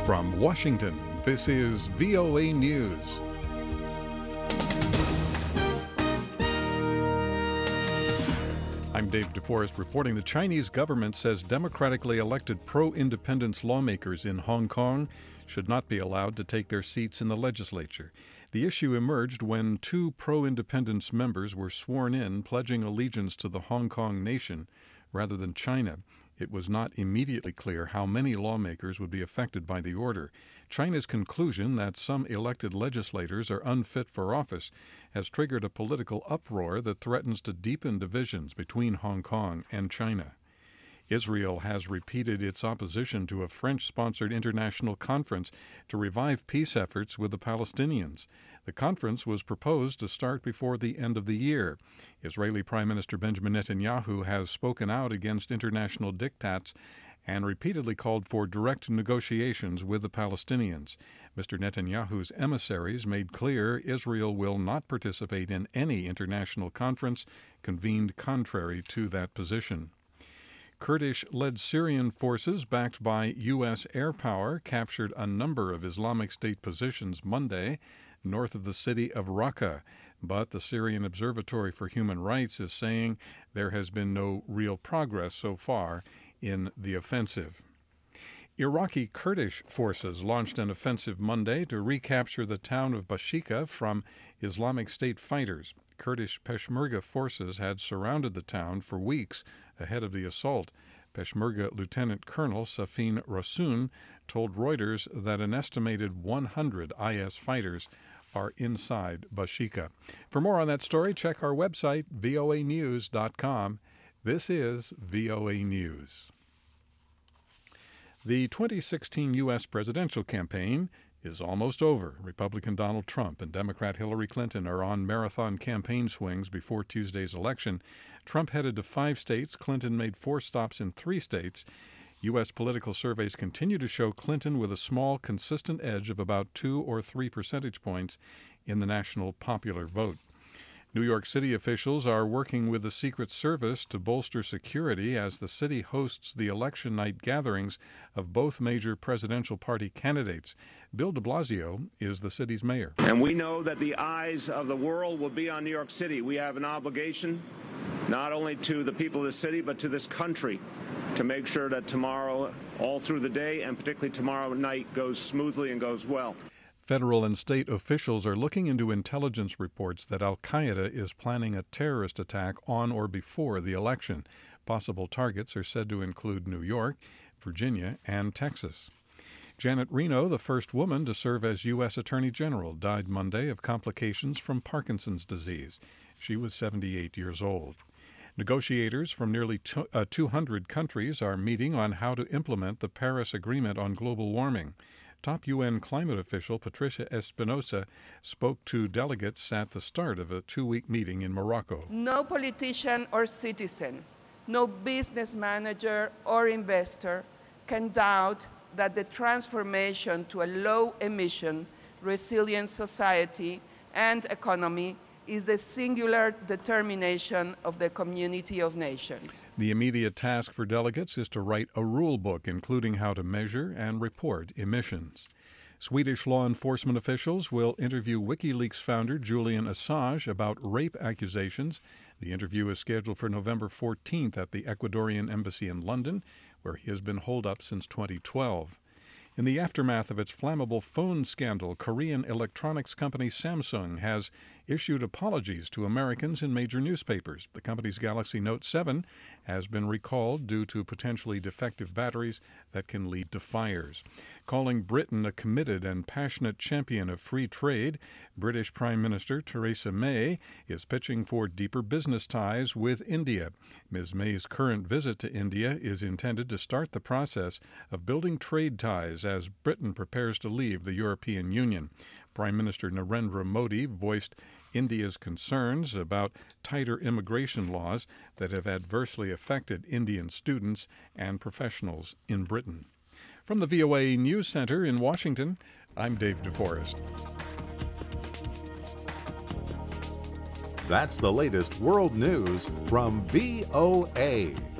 From Washington, this is VOA News. I'm Dave DeForest reporting the Chinese government says democratically elected pro-independence lawmakers in Hong Kong should not be allowed to take their seats in the legislature. The issue emerged when two pro-independence members were sworn in, pledging allegiance to the Hong Kong nation rather than China. It was not immediately clear how many lawmakers would be affected by the order. China's conclusion that some elected legislators are unfit for office has triggered a political uproar that threatens to deepen divisions between Hong Kong and China. Israel has repeated its opposition to a French-sponsored international conference to revive peace efforts with the Palestinians. The conference was proposed to start before the end of the year. Israeli Prime Minister Benjamin Netanyahu has spoken out against international diktats and repeatedly called for direct negotiations with the Palestinians. Mr. Netanyahu's emissaries made clear Israel will not participate in any international conference convened contrary to that position. Kurdish-led Syrian forces backed by U.S. air power captured a number of Islamic State positions Monday north of the city of Raqqa, but the Syrian Observatory for Human Rights is saying there has been no real progress so far in the offensive. Iraqi Kurdish forces launched an offensive Monday to recapture the town of Bashika from Islamic State fighters. Kurdish Peshmerga forces had surrounded the town for weeks ahead of the assault. Peshmerga Lieutenant Colonel Safin Rasoon told Reuters that an estimated 100 IS fighters are inside Bashika. For more on that story, check our website, voanews.com. This is VOA News. The 2016 U.S. presidential campaign is almost over. Republican Donald Trump and Democrat Hillary Clinton are on marathon campaign swings before Tuesday's election. Trump headed to 5 states. Clinton made 4 stops in 3 states. U.S. political surveys continue to show Clinton with a small, consistent edge of about 2 or 3 percentage points in the national popular vote. New York City officials are working with the Secret Service to bolster security as the city hosts the election night gatherings of both major presidential party candidates. Bill de Blasio is the city's mayor. And we know that the eyes of the world will be on New York City. We have an obligation not only to the people of the city, but to this country to make sure that tomorrow, all through the day, and particularly tomorrow night, goes smoothly and goes well. Federal and state officials are looking into intelligence reports that al-Qaeda is planning a terrorist attack on or before the election. Possible targets are said to include New York, Virginia, and Texas. Janet Reno, the first woman to serve as U.S. Attorney General, died Monday of complications from Parkinson's disease. She was 78 years old. Negotiators from nearly 200 countries are meeting on how to implement the Paris Agreement on global warming. Top UN climate official Patricia Espinosa spoke to delegates at the start of a 2-week meeting in Morocco. No politician or citizen, no business manager or investor can doubt that the transformation to a low-emission, resilient society and economy is the singular determination of the community of nations. The immediate task for delegates is to write a rule book including how to measure and report emissions. Swedish law enforcement officials will interview WikiLeaks founder Julian Assange about rape accusations. The interview is scheduled for November 14th at the Ecuadorian Embassy in London, where he has been holed up since 2012. In the aftermath of its flammable phone scandal, Korean electronics company Samsung has issued apologies to Americans in major newspapers. The company's Galaxy Note 7 has been recalled due to potentially defective batteries that can lead to fires. Calling Britain a committed and passionate champion of free trade, British Prime Minister Theresa May is pitching for deeper business ties with India. Ms. May's current visit to India is intended to start the process of building trade ties as Britain prepares to leave the European Union. Prime Minister Narendra Modi voiced India's concerns about tighter immigration laws that have adversely affected Indian students and professionals in Britain. From the VOA News Center in Washington, I'm Dave DeForest. That's the latest world news from VOA.